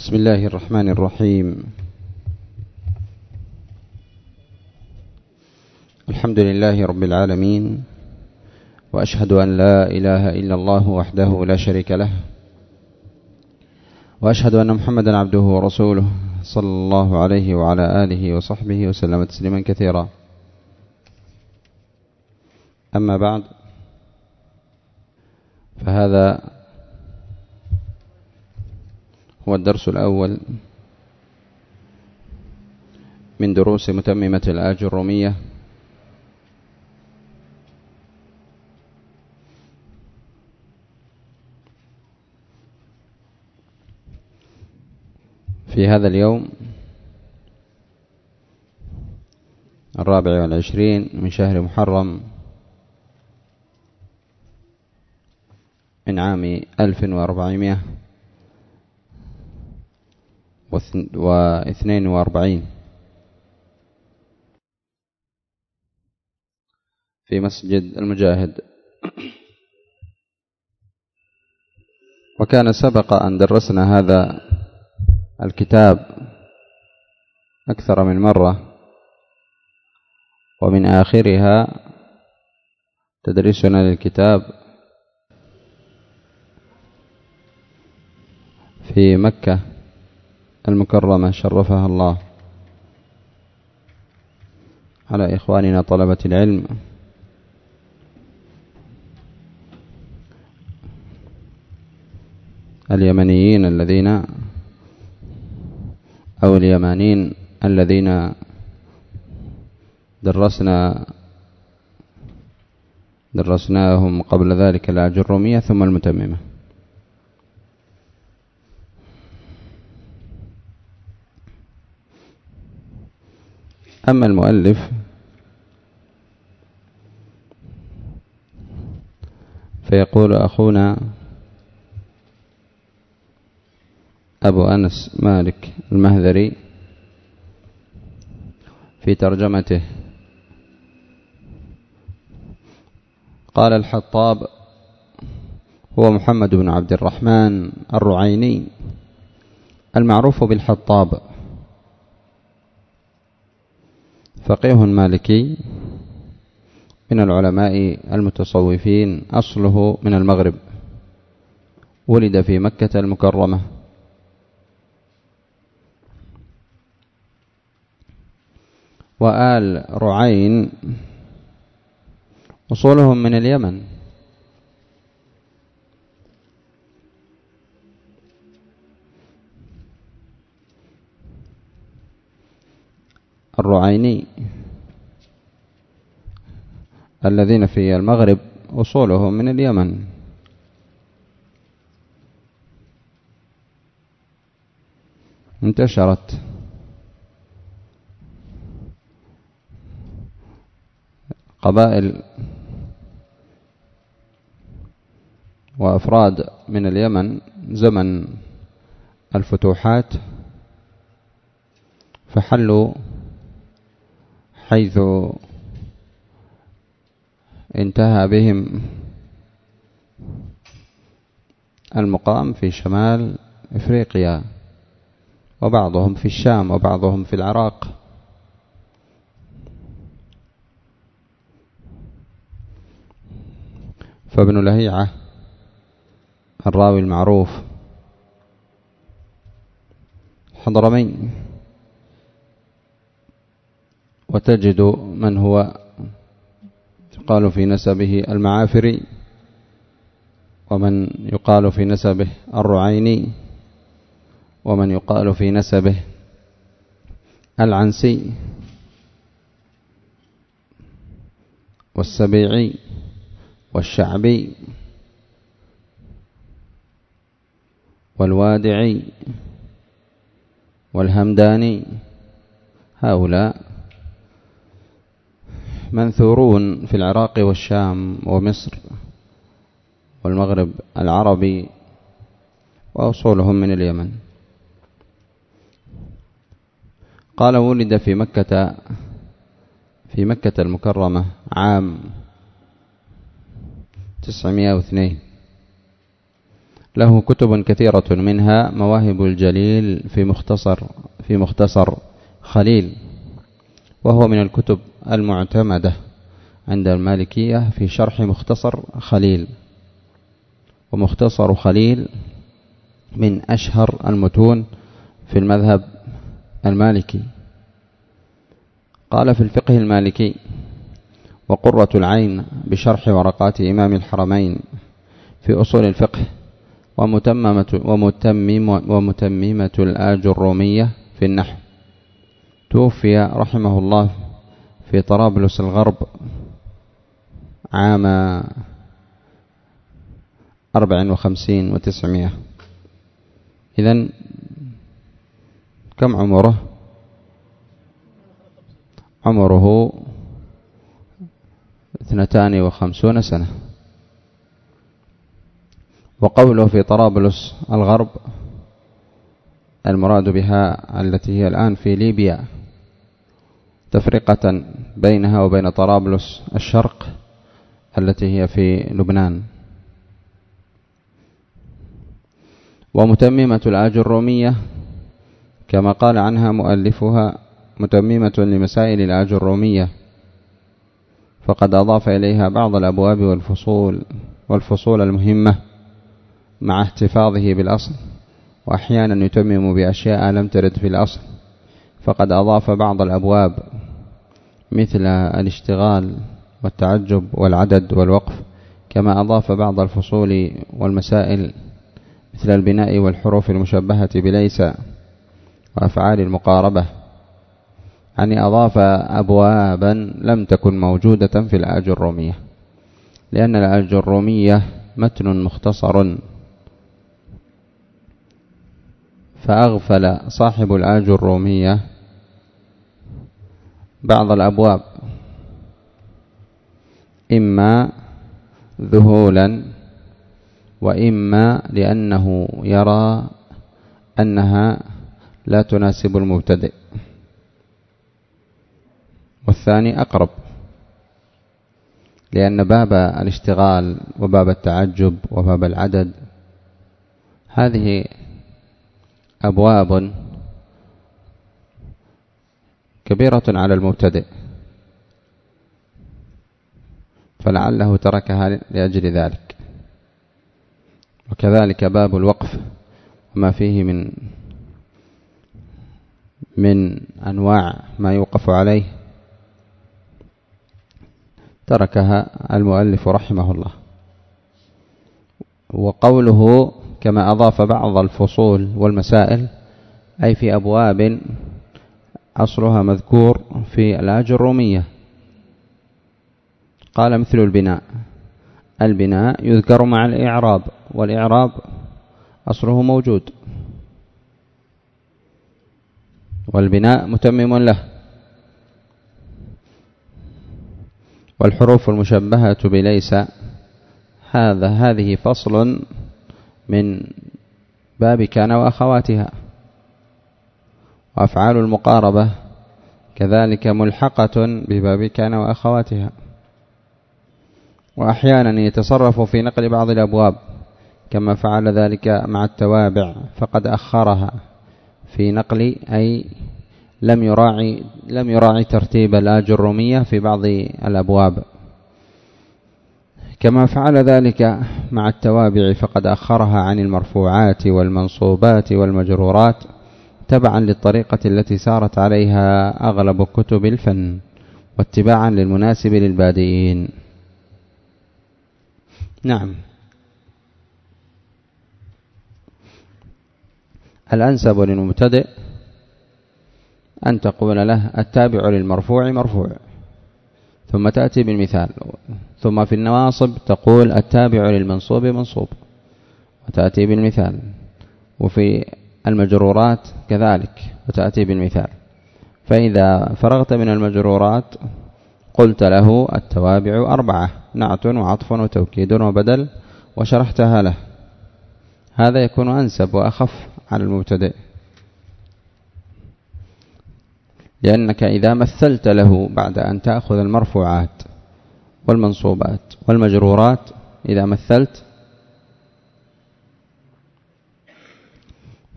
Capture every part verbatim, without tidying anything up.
بسم الله الرحمن الرحيم. الحمد لله رب العالمين، وأشهد أن لا إله إلا الله وحده لا شريك له، وأشهد أن محمدا عبده ورسوله صلى الله عليه وعلى آله وصحبه وسلم تسليما كثيرا. أما بعد، فهذا هو الدرس الأول من دروس متممة الآجرومية في هذا اليوم الرابع والعشرين من شهر محرم من عام ألف وأربعمائة واثنين وأربعين في مسجد المجاهد. وكان سبق أن درسنا هذا الكتاب أكثر من مرة، ومن آخرها تدريسنا للكتاب في مكة المكرمة شرفها الله على إخواننا طلبة العلم اليمنيين الذين أو اليمانيين الذين درسنا درسناهم قبل ذلك الآجرومية ثم المتممة. أما المؤلف فيقول أخونا أبو أنس مالك المهذري في ترجمته: قال الحطاب هو محمد بن عبد الرحمن الرعيني المعروف بالحطاب، فقيه مالكي من العلماء المتصوفين، أصله من المغرب، ولد في مكة المكرمة، وآل رعين أصولهم من اليمن، الرعيني الذين في المغرب أصولهم من اليمن. انتشرت قبائل وأفراد من اليمن زمن الفتوحات، فحلوا حيث انتهى بهم المقام في شمال إفريقيا، وبعضهم في الشام وبعضهم في العراق. فابن لهيعة الراوي المعروف حضرمي، وتجد من هو يقال في نسبه المعافري، ومن يقال في نسبه الرعيني، ومن يقال في نسبه العنسي والسبيعي والشعبي والوادعي والهمداني. هؤلاء منثورون في العراق والشام ومصر والمغرب العربي، وأصولهم من اليمن. قال: ولد في مكة في مكة المكرمة عام تسعمائة واثنين، له كتب كثيرة، منها مواهب الجليل في مختصر في مختصر خليل، وهو من الكتب المعتمدة عند المالكية في شرح مختصر خليل. ومختصر خليل من أشهر المتون في المذهب المالكي. قال في الفقه المالكي: وقرة العين بشرح ورقات إمام الحرمين في أصول الفقه، ومتممة, ومتمم ومتممة الآج الرومية في النحو. توفي رحمه الله في طرابلس الغرب عام أربع وخمسين وتسعمائة. إذن كم عمره؟ عمره اثنتان وخمسون سنة. وقوله في طرابلس الغرب المراد بها التي هي الآن في ليبيا، تفرقة بينها وبين طرابلس الشرق التي هي في لبنان. ومتممة الآج الرومية كما قال عنها مؤلفها متممة لمسائل الآج الرومية، فقد أضاف إليها بعض الأبواب والفصول والفصول المهمة مع احتفاظه بالأصل، وأحيانا يتمم بأشياء لم ترد في الأصل، فقد أضاف بعض الأبواب مثل الاشتغال والتعجب والعدد والوقف، كما أضاف بعض الفصول والمسائل مثل البناء والحروف المشبهة بليس وأفعال المقاربة. يعني أضاف أبوابا لم تكن موجودة في الآج الرومية، لأن الآج الرومية متن مختصر، فأغفل صاحب الآج الرومية بعض الأبواب، إما ذهولا وإما لأنه يرى أنها لا تناسب المبتدئ، والثاني أقرب، لأن باب الاشتغال وباب التعجب وباب العدد هذه أبواب كبيرة على المبتدئ، فلعله تركها لأجل ذلك. وكذلك باب الوقف وما فيه من من أنواع ما يوقف عليه تركها المؤلف رحمه الله. وقوله كما أضاف بعض الفصول والمسائل أي في أبواب أصلها مذكور في الآج الرومية. قال مثل البناء، البناء يذكر مع الإعراب، والإعراب أصله موجود، والبناء متمم له. والحروف المشبهة بليس هذا هذه فصل من باب كان وأخواتها. وأفعال المقاربة كذلك ملحقة بباب كان وأخواتها. وأحيانا يتصرف في نقل بعض الأبواب كما فعل ذلك مع التوابع، فقد أخرها في نقل أي لم يراعي لم يراعي ترتيب الآج الرومية في بعض الأبواب، كما فعل ذلك مع التوابع فقد أخرها عن المرفوعات والمنصوبات والمجرورات تبعا للطريقة التي سارت عليها أغلب كتب الفن، واتباعا للمناسب للبادئين. نعم. الأنسب للمبتدئ أن تقول له التابع للمرفوع مرفوع، ثم تأتي بالمثال، ثم في النواصب تقول التابع للمنصوب منصوب وتأتي بالمثال، وفي المجرورات كذلك وتأتي بالمثال. فإذا فرغت من المجرورات قلت له التوابع أربعة: نعت وعطف وتوكيد وبدل، وشرحتها له. هذا يكون أنسب وأخف على المبتدئ، لأنك إذا مثلت له بعد أن تأخذ المرفوعات والمنصوبات والمجرورات، إذا مثلت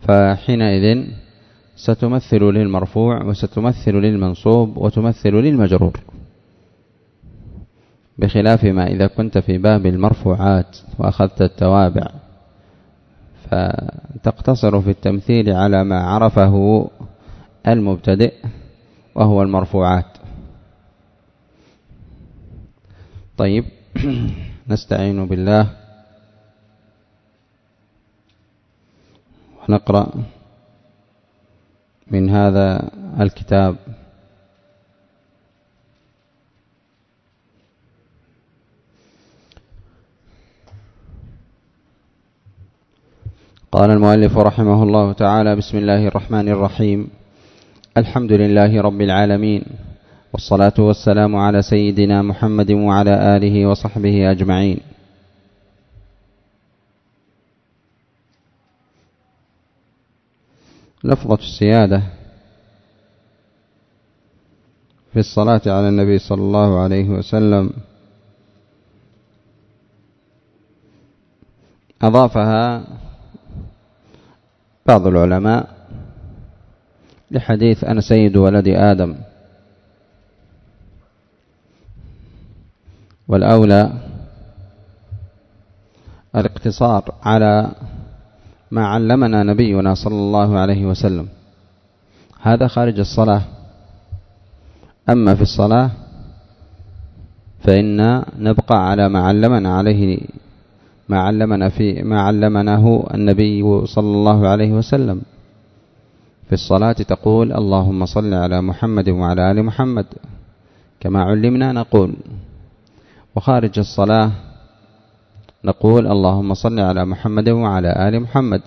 فحينئذ ستمثل للمرفوع وستمثل للمنصوب وتمثل للمجرور، بخلاف ما إذا كنت في باب المرفوعات وأخذت التوابع فتقتصر في التمثيل على ما عرفه المبتدئ وهو المرفوعات. طيب، نستعين بالله ونقرأ من هذا الكتاب. قال المؤلف رحمه الله تعالى: بسم الله الرحمن الرحيم. الحمد لله رب العالمين، والصلاة والسلام على سيدنا محمد وعلى آله وصحبه أجمعين. لفظة السيادة في الصلاة على النبي صلى الله عليه وسلم أضافها بعض العلماء لحديث أنا سيد ولد آدم، والأولى الاقتصار على ما علمنا نبينا صلى الله عليه وسلم، هذا خارج الصلاة. أما في الصلاة فإن نبقى على ما علمنا عليه ما علمنا في ما علمناه النبي صلى الله عليه وسلم. في الصلاة تقول اللهم صل على محمد وعلى آل محمد كما علمنا نقول، وخارج الصلاة نقول اللهم صل على محمد وعلى آل محمد.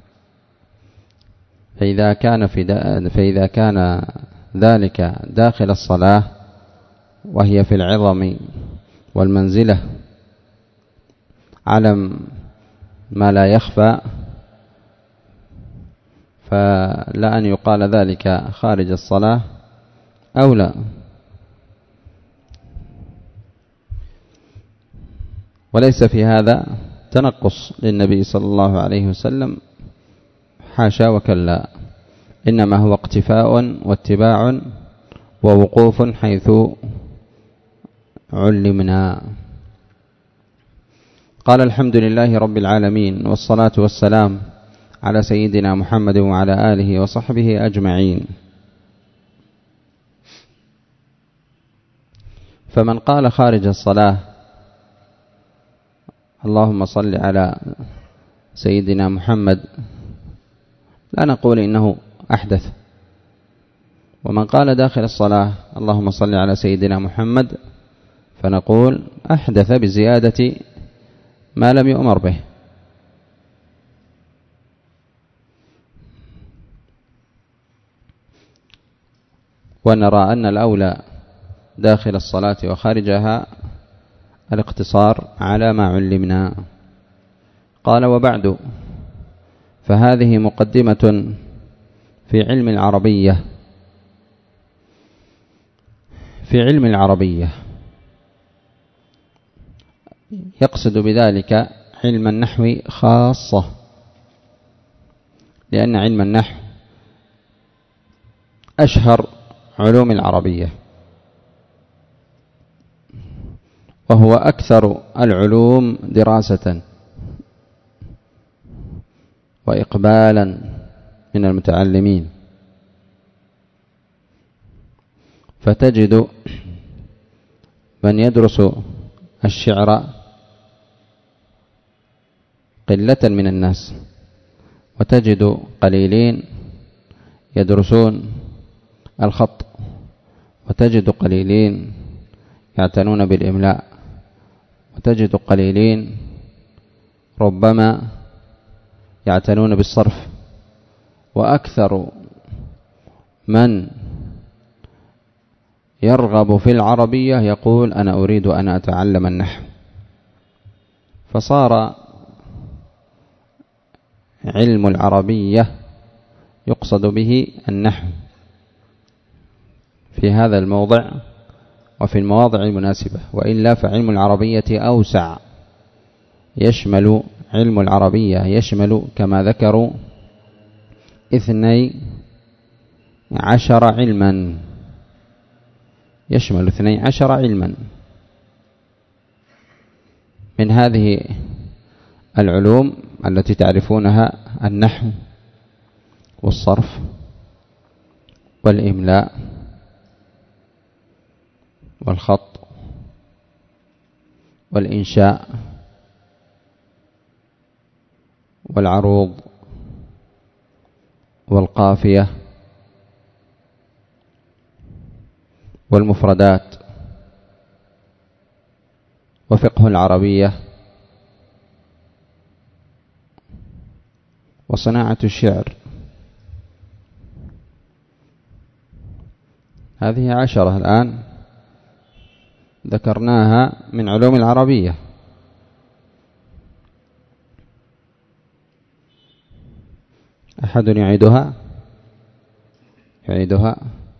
فإذا كان في فإذا كان ذلك داخل الصلاة وهي في العظم والمنزلة على ما لا يخفى، فلا أن يقال ذلك خارج الصلاة أو لا. وليس في هذا تنقص للنبي صلى الله عليه وسلم، حاشا وكلا، إنما هو اقتفاء واتباع ووقوف حيث علمنا. قال الحمد لله رب العالمين، والصلاة والسلام على سيدنا محمد وعلى آله وصحبه أجمعين. فمن قال خارج الصلاة اللهم صل على سيدنا محمد لا نقول إنه أحدث، ومن قال داخل الصلاة اللهم صل على سيدنا محمد فنقول أحدث بزيادة ما لم يؤمر به. ونرى أن الأولى داخل الصلاة وخارجها الاقتصار على ما علمنا. قال: وبعد، فهذه مقدمة في علم العربية. في علم العربية يقصد بذلك علم النحو خاصة، لأن علم النحو أشهر علوم العربية، وهو أكثر العلوم دراسة وإقبالا من المتعلمين. فتجد من يدرس الشعر قلة من الناس، وتجد قليلين يدرسون الخط، وتجد قليلين يعتنون بالإملاء، وتجد قليلين ربما يعتنون بالصرف، وأكثر من يرغب في العربية يقول أنا أريد أن أتعلم النحو. فصار علم العربية يقصد به النحو في هذا الموضع وفي المواضع المناسبة، وإلا فعلم العربية أوسع، يشمل علم العربية يشمل كما ذكروا اثني عشر علما، يشمل اثني عشر علما. من هذه العلوم التي تعرفونها النحو والصرف والإملاء والخط والإنشاء والعروض والقافية والمفردات وفقه العربية وصناعة الشعر. هذه عشرة الآن ذكرناها من علوم العربية. أحد يعيدها يعيدها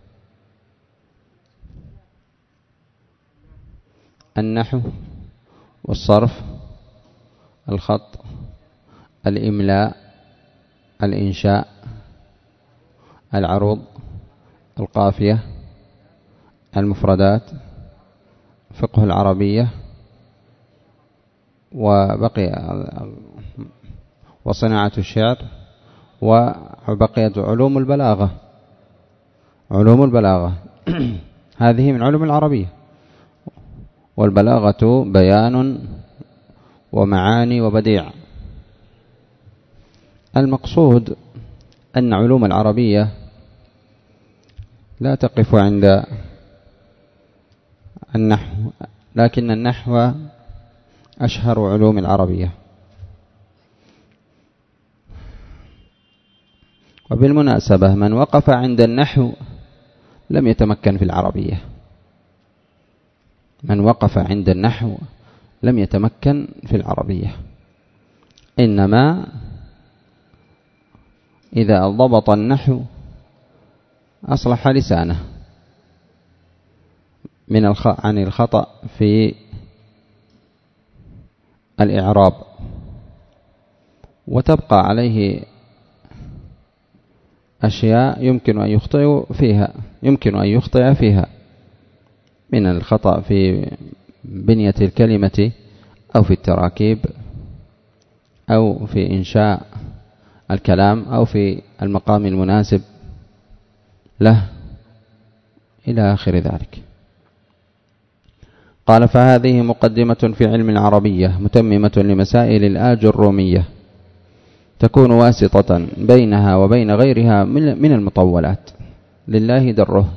النحو والصرف، الخط، الإملاء، الإنشاء، العروض، القافية، المفردات، فقه العربية، وبقي وصناعة الشعر، وبقيت علوم البلاغة. علوم البلاغة هذه من علوم العربية، والبلاغة بيان ومعاني وبديع. المقصود أن علوم العربية لا تقف عند النحو، لكن النحو أشهر علوم العربية. وبالمناسبة من وقف عند النحو لم يتمكن في العربية. من وقف عند النحو لم يتمكن في العربية، إنما إذا ضبط النحو أصلح لسانه من الخ... عن الخطأ في الإعراب، وتبقى عليه أشياء يمكن أن يخطئ فيها يمكن أن يخطئ فيها من الخطأ في بنية الكلمة أو في التراكيب أو في إنشاء الكلام أو في المقام المناسب له إلى آخر ذلك. قال: فهذه مقدمة في علم العربية متممة لمسائل الآج الرومية، تكون واسطة بينها وبين غيرها من المطولات، لله دره.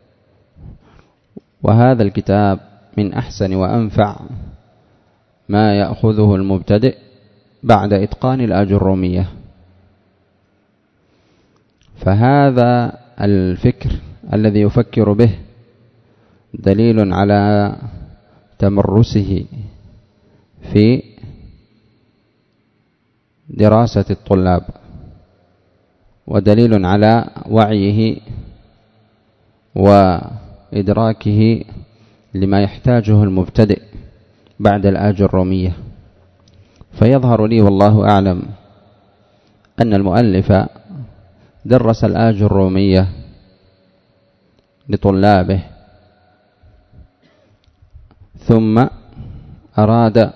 وهذا الكتاب من أحسن وأنفع ما يأخذه المبتدئ بعد إتقان الآج الرومية. فهذا الفكر الذي يفكر به دليل على تمرسه في دراسة الطلاب، ودليل على وعيه وإدراكه لما يحتاجه المبتدئ بعد الآج الرومية. فيظهر لي والله أعلم أن المؤلف درس الآج الرومية لطلابه، ثم أراد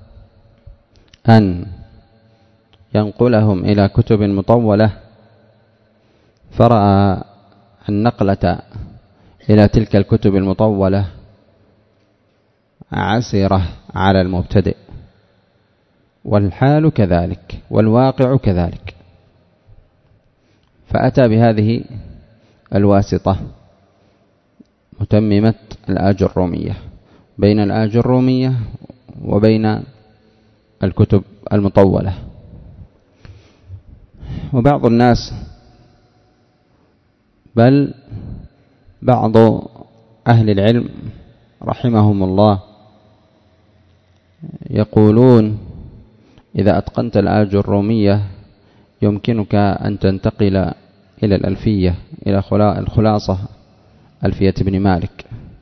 أن ينقلهم إلى كتب مطولة، فرأى النقلة إلى تلك الكتب المطولة عسرة على المبتدئ، والحال كذلك والواقع كذلك، فأتى بهذه الواسطة متممة الآج الرومية بين الآج الرومية وبين الكتب المطولة. وبعض الناس بل بعض أهل العلم رحمهم الله يقولون: إذا أتقنت الآج الرومية يمكنك أن تنتقل إلى الألفية، إلى الخلاصة، ألفية ابن مالك.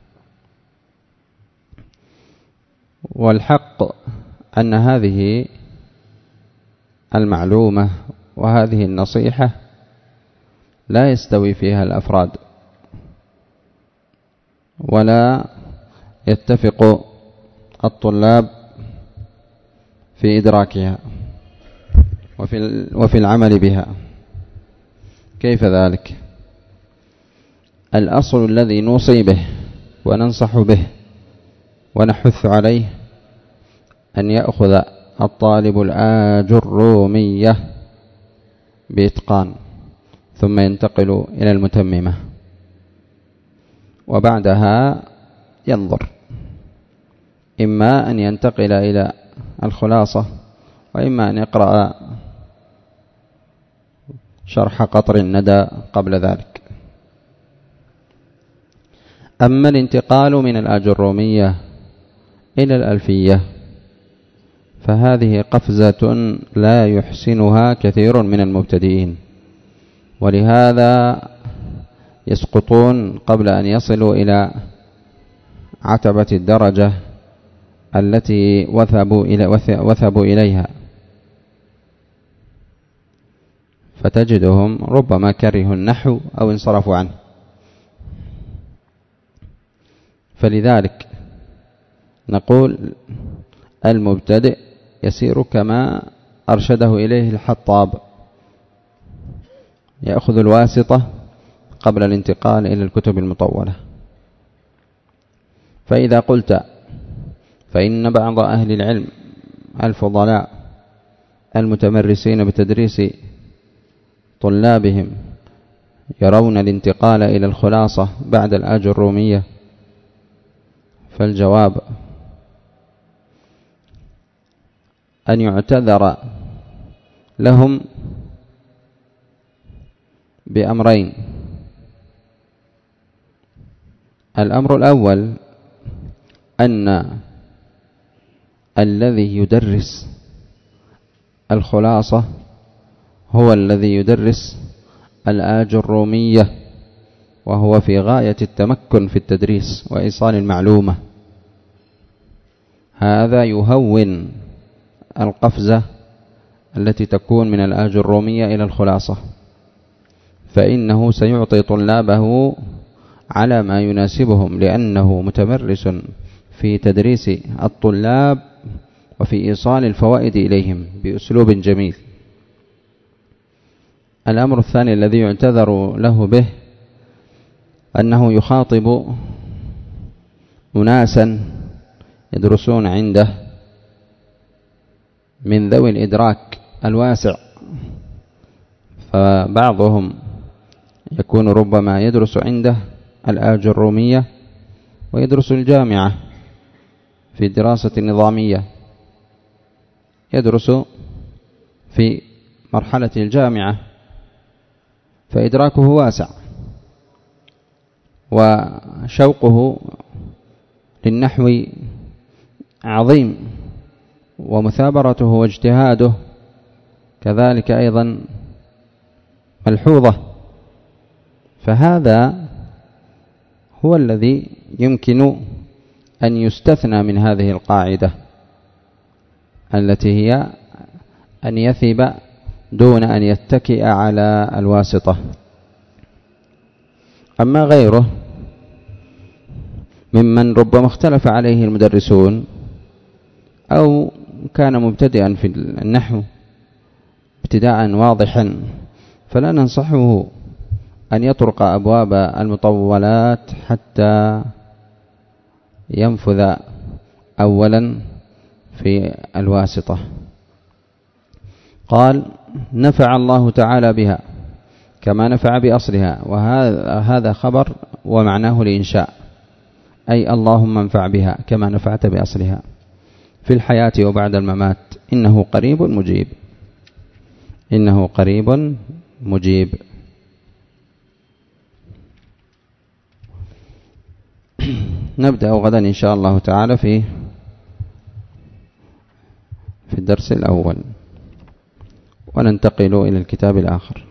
والحق أن هذه المعلومة وهذه النصيحة لا يستوي فيها الأفراد ولا يتفق الطلاب في إدراكها وفي وفي العمل بها. كيف ذلك؟ الأصل الذي نوصي به وننصح به ونحث عليه أن يأخذ الطالب الآجرومية بإتقان ثم ينتقل إلى المتممة، وبعدها ينظر إما أن ينتقل إلى الخلاصة وإما أن يقرأ شرح قطر الندى قبل ذلك. أما الانتقال من الآجرومية إلى الألفية فهذه قفزة لا يحسنها كثير من المبتدئين، ولهذا يسقطون قبل أن يصلوا إلى عتبة الدرجة التي وثبوا إلى وثبوا إليها، فتجدهم ربما كرهوا النحو أو انصرفوا عنه. فلذلك نقول المبتدئ يسير كما أرشده إليه الحطاب، يأخذ الواسطة قبل الانتقال إلى الكتب المطولة. فإذا قلت فإن بعض أهل العلم الفضلاء المتمرسين بتدريس طلابهم يرون الانتقال إلى الخلاصة بعد الآجرومية، فالجواب أن يعتذر لهم بأمرين. الأمر الأول أن الذي يدرس الخلاصة هو الذي يدرس الآجرومية، وهو في غاية التمكن في التدريس وإيصال المعلومة. هذا يهون القفزة التي تكون من الآجرومية إلى الخلاصة، فإنه سيعطي طلابه على ما يناسبهم، لأنه متمرس في تدريس الطلاب وفي إيصال الفوائد إليهم بأسلوب جميل. الأمر الثاني الذي يعتذر له به أنه يخاطب أناسا يدرسون عنده من ذوي الإدراك الواسع، فبعضهم يكون ربما يدرس عنده الآجرومية ويدرس الجامعة في الدراسة النظامية، يدرس في مرحلة الجامعة فإدراكه واسع وشوقه للنحو عظيم ومثابرته واجتهاده كذلك أيضا ملحوظة. فهذا هو الذي يمكن أن يستثنى من هذه القاعدة التي هي أن يثب دون أن يتكئ على الواسطة. أما غيره ممن ربما اختلف عليه المدرسون أو كان مبتدئا في النحو ابتداء واضحا، فلا ننصحه أن يطرق أبواب المطولات حتى ينفذ أولا في الواسطة. قال نفع الله تعالى بها كما نفع بأصلها، وهذا هذا خبر ومعناه الإنشاء، أي اللهم انفع بها كما نفعت بأصلها في الحياة وبعد الممات، إنه قريب مجيب، إنه قريب مجيب. نبدأ غدا إن شاء الله تعالى في في الدرس الأول وننتقل إلى الكتاب الآخر.